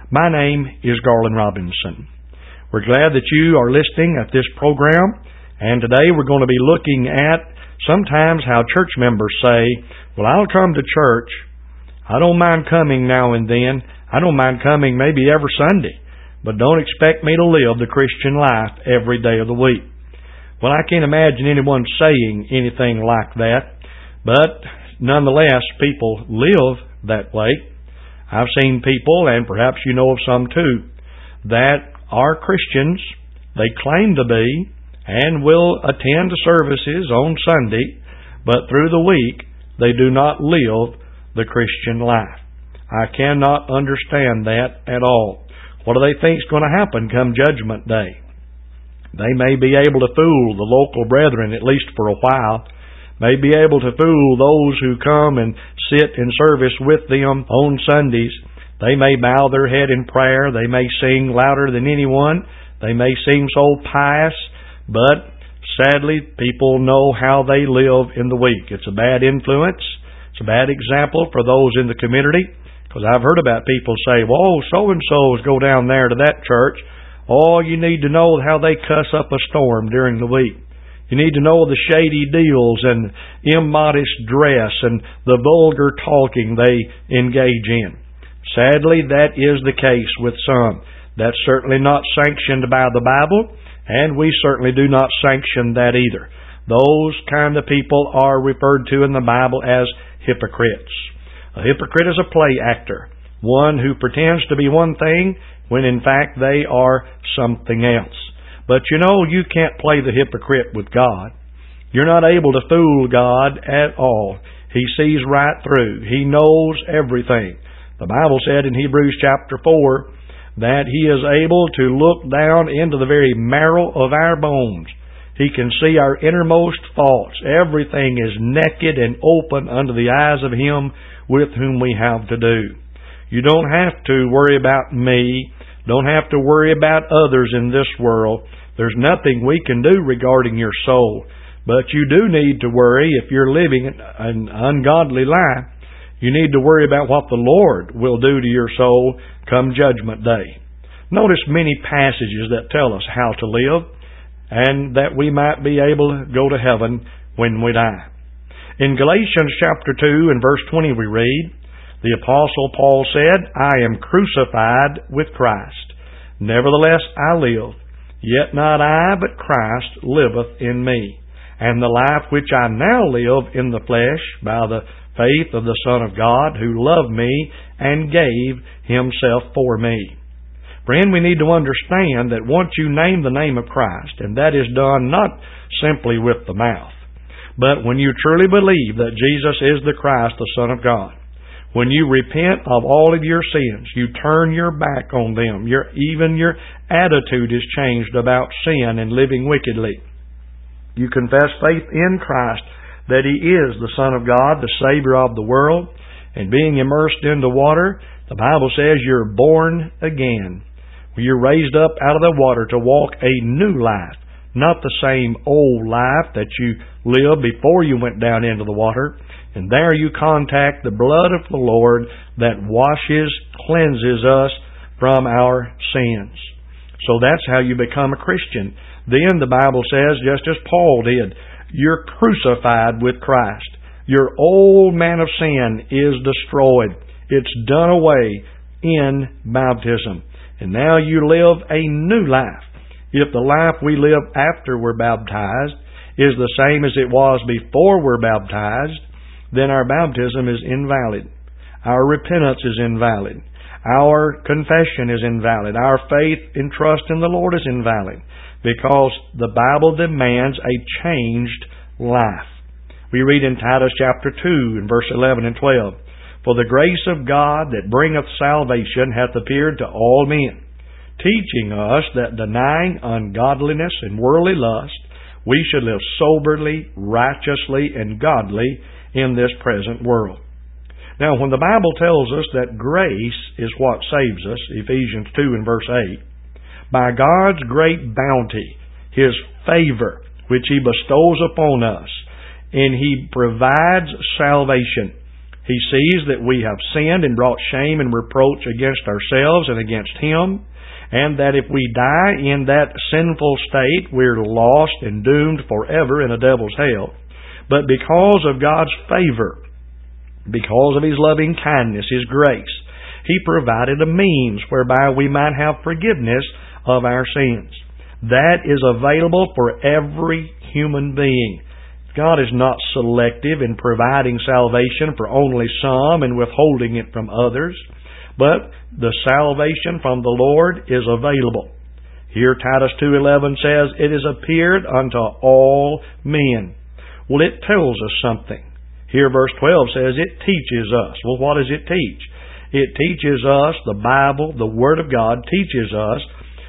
My name is Garland Robinson. We're glad that you are listening at this program, and today we're going to be looking at sometimes how church members say, well, I'll come to church. I don't mind coming now and then. I don't mind coming maybe every Sunday, but don't expect me to live the Christian life every day of the week. Well, I can't imagine anyone saying anything like that, but nonetheless, people live that way. I've seen people, and perhaps you know of some too, that are Christians. They claim to be and will attend services on Sunday, but through the week they do not live the Christian life. I cannot understand that at all. What do they think is going to happen come Judgment Day? They may be able to fool the local brethren, at least for a while, may be able to fool those who come and sit in service with them on Sundays. They may bow their head in prayer. They may sing louder than anyone. They may seem so pious, but sadly, people know how they live in the week. It's a bad influence. It's a bad example for those in the community, because I've heard about people say, well, so-and-so's go down there to that church. Oh, you need to know how they cuss up a storm during the week. You need to know the shady deals and immodest dress and the vulgar talking they engage in. Sadly, that is the case with some. That's certainly not sanctioned by the Bible, and we certainly do not sanction that either. Those kind of people are referred to in the Bible as hypocrites. A hypocrite is a play actor, one who pretends to be one thing when in fact they are something else. But you know, you can't play the hypocrite with God. You're not able to fool God at all. He sees right through. He knows everything. The Bible said in Hebrews chapter 4 that He is able to look down into the very marrow of our bones. He can see our innermost thoughts. Everything is naked and open under the eyes of Him with whom we have to do. You don't have to worry about me. Don't have to worry about others in this world. There's nothing we can do regarding your soul. But you do need to worry if you're living an ungodly life. You need to worry about what the Lord will do to your soul come Judgment Day. Notice many passages that tell us how to live and that we might be able to go to heaven when we die. In Galatians chapter 2 and verse 20 we read, the Apostle Paul said, I am crucified with Christ. Nevertheless I live. Yet not I, but Christ liveth in me. And the life which I now live in the flesh, by the faith of the Son of God, who loved me and gave Himself for me. Friend, we need to understand that once you name the name of Christ, and that is done not simply with the mouth, but when you truly believe that Jesus is the Christ, the Son of God, when you repent of all of your sins, you turn your back on them. Even your attitude is changed about sin and living wickedly. You confess faith in Christ, that He is the Son of God, the Savior of the world, and being immersed into water, the Bible says you're born again. You're raised up out of the water to walk a new life, not the same old life that you lived before you went down into the water. And there you contact the blood of the Lord that washes, cleanses us from our sins. So that's how you become a Christian. Then the Bible says, just as Paul did, you're crucified with Christ. Your old man of sin is destroyed. It's done away in baptism. And now you live a new life. If the life we live after we're baptized is the same as it was before we're baptized, then our baptism is invalid. Our repentance is invalid. Our confession is invalid. Our faith and trust in the Lord is invalid, because the Bible demands a changed life. We read in Titus chapter 2 and verse 11 and 12, For the grace of God that bringeth salvation hath appeared to all men, teaching us that denying ungodliness and worldly lust, we should live soberly, righteously, and godly in this present world. Now, when the Bible tells us that grace is what saves us, Ephesians 2 and verse 8, by God's great bounty, His favor, which He bestows upon us, and He provides salvation, He sees that we have sinned and brought shame and reproach against ourselves and against Him, and that if we die in that sinful state, we're lost and doomed forever in a devil's hell. But because of God's favor, because of His loving kindness, His grace, He provided a means whereby we might have forgiveness of our sins. That is available for every human being. God is not selective in providing salvation for only some and withholding it from others, but the salvation from the Lord is available. Here Titus 2:11 says, "It is appeared unto all men." Well, it tells us something. Here verse 12 says it teaches us. Well, what does it teach? It teaches us, the Bible, the Word of God, teaches us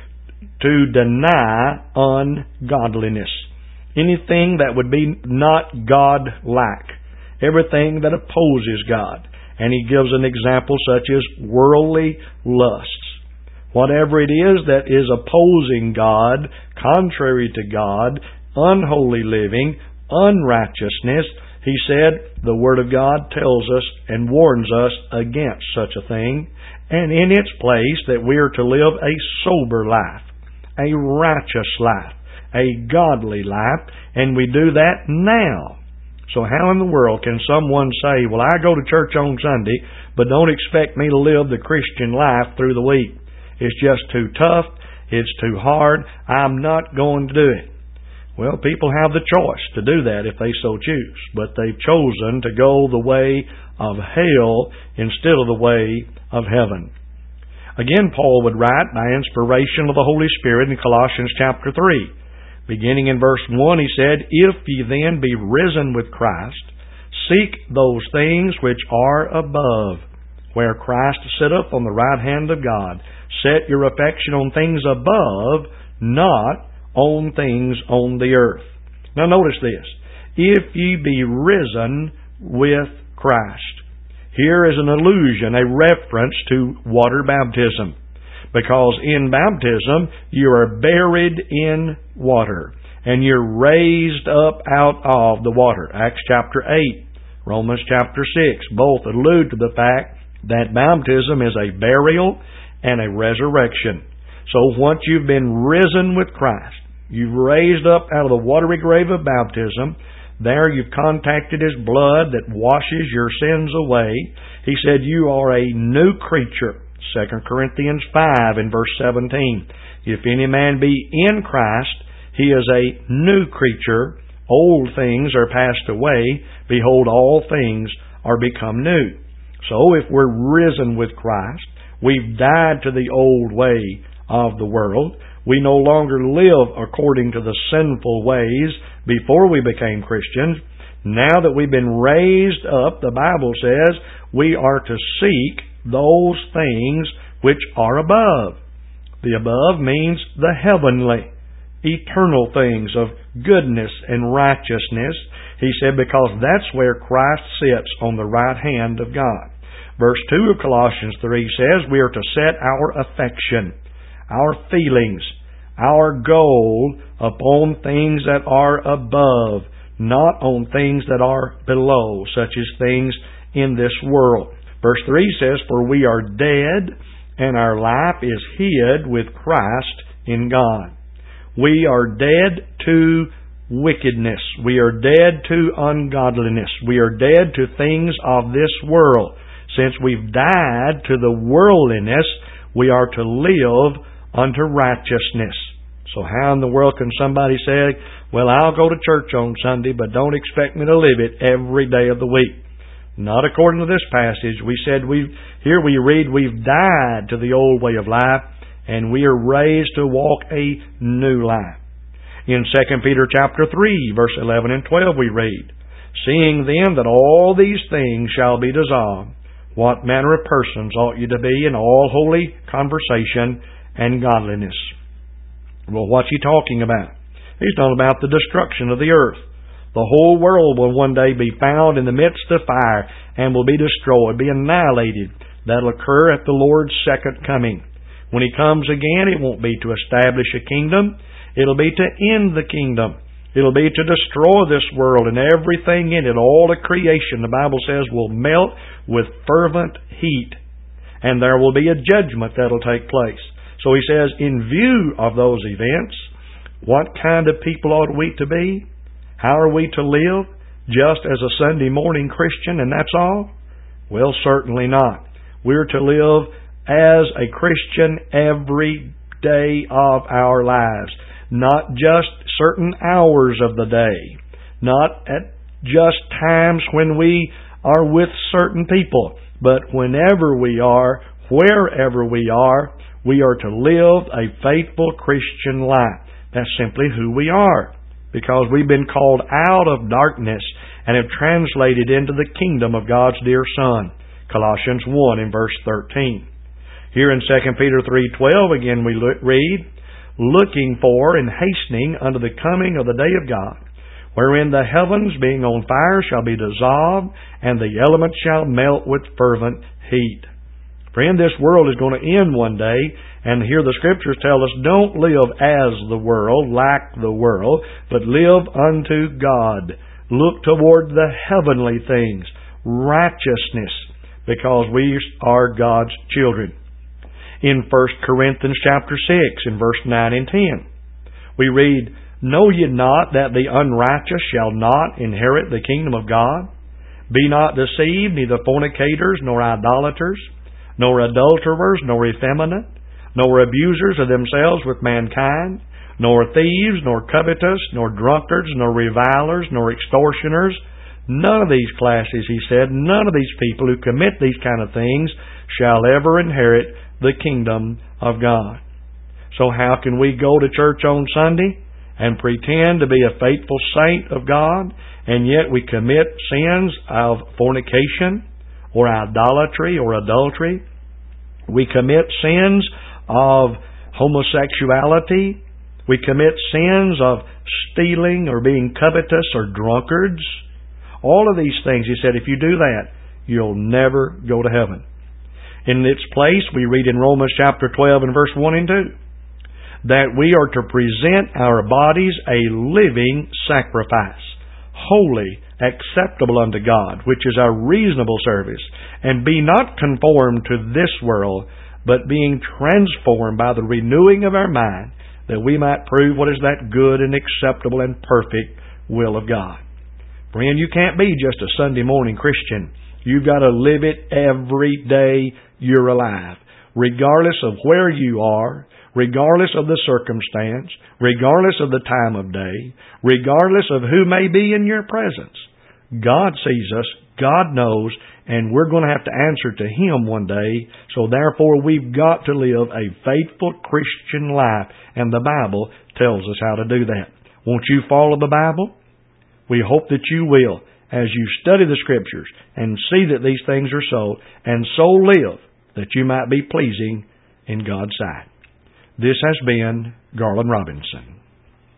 to deny ungodliness. Anything that would be not God-like. Everything that opposes God. And he gives an example such as worldly lusts. Whatever it is that is opposing God, contrary to God, unholy living, unrighteousness, he said the Word of God tells us and warns us against such a thing, and in its place that we are to live a sober life, a righteous life, a godly life, and we do that now. So how in the world can someone say, well, I go to church on Sunday, but don't expect me to live the Christian life through the week? It's just too tough, it's too hard, I'm not going to do it. Well, people have the choice to do that if they so choose, but they've chosen to go the way of hell instead of the way of heaven. Again, Paul would write by inspiration of the Holy Spirit in Colossians chapter 3. Beginning in verse 1, he said, "If ye then be risen with Christ, seek those things which are above, where Christ sitteth on the right hand of God. Set your affection on things above, not on things on the earth." Now notice this. If ye be risen with Christ. Here is an allusion, a reference to water baptism. Because in baptism, you are buried in water, and you're raised up out of the water. Acts chapter 8, Romans chapter 6, both allude to the fact that baptism is a burial and a resurrection. So once you've been risen with Christ, you've raised up out of the watery grave of baptism, there you've contacted His blood that washes your sins away. He said you are a new creature. 2 Corinthians 5 and verse 17. If any man be in Christ, he is a new creature. Old things are passed away. Behold, all things are become new. So if we're risen with Christ, we've died to the old way of the world. We no longer live according to the sinful ways before we became Christians. Now that we've been raised up, the Bible says we are to seek those things which are above. The above means the heavenly, eternal things of goodness and righteousness. He said because that's where Christ sits on the right hand of God. Verse 2 of Colossians 3 says we are to set our affection, our feelings, our goal upon things that are above, not on things that are below, such as things in this world. Verse 3 says, "For we are dead, and our life is hid with Christ in God." We are dead to wickedness. We are dead to ungodliness. We are dead to things of this world. Since we've died to the worldliness, we are to live unto righteousness. So how in the world can somebody say, well, I'll go to church on Sunday, but don't expect me to live it every day of the week? Not according to this passage. We said here we read we've died to the old way of life, and we are raised to walk a new life. In 2 Peter chapter 3, verse 11 and 12 we read, "Seeing then that all these things shall be dissolved, what manner of persons ought you to be in all holy conversation and godliness?" Well, what's he talking about? He's talking about the destruction of the earth. The whole world will one day be found in the midst of fire and will be destroyed, be annihilated. That'll occur at the Lord's second coming. When He comes again, it won't be to establish a kingdom. It'll be to end the kingdom. It'll be to destroy this world and everything in it. All the creation, the Bible says, will melt with fervent heat. And there will be a judgment that'll take place. So he says, in view of those events, what kind of people ought we to be? How are we to live? Just as a Sunday morning Christian and that's all? Well, certainly not. We're to live as a Christian every day of our lives. Not just certain hours of the day. Not at just times when we are with certain people. But whenever we are, wherever we are to live a faithful Christian life. That's simply who we are. Because we've been called out of darkness and have translated into the kingdom of God's dear Son. Colossians 1 and verse 13. Here in 2 Peter 3:12 again we read, looking for and hastening unto the coming of the day of God, wherein the heavens being on fire shall be dissolved, and the elements shall melt with fervent heat. Friend, this world is going to end one day, and here the Scriptures tell us, don't live as the world, like the world, but live unto God. Look toward the heavenly things, righteousness, because we are God's children. In 1 Corinthians chapter 6, in verse 9 and 10, we read, know ye not that the unrighteous shall not inherit the kingdom of God? Be not deceived, neither fornicators, nor idolaters, nor adulterers, nor effeminate, nor abusers of themselves with mankind, nor thieves, nor covetous, nor drunkards, nor revilers, nor extortioners. None of these classes, he said, none of these people who commit these kind of things shall ever inherit the kingdom of God. So how can we go to church on Sunday and pretend to be a faithful saint of God, and yet we commit sins of fornication or idolatry or adultery? We commit sins of homosexuality. We commit sins of stealing or being covetous or drunkards. All of these things, he said, if you do that, you'll never go to heaven. In its place, we read in Romans chapter 12 and verse 1 and 2, that we are to present our bodies a living sacrifice, holy, acceptable unto God, which is our reasonable service, and be not conformed to this world, but being transformed by the renewing of our mind, that we might prove what is that good and acceptable and perfect will of God. Friend, you can't be just a Sunday morning Christian. You've got to live it every day you're alive, regardless of where you are, regardless of the circumstance, regardless of the time of day, regardless of who may be in your presence. God sees us, God knows, and we're going to have to answer to Him one day. So therefore we've got to live a faithful Christian life, and the Bible tells us how to do that. Won't you follow the Bible? We hope that you will, as you study the Scriptures and see that these things are so, and so live that you might be pleasing in God's sight. This has been Garland Robinson.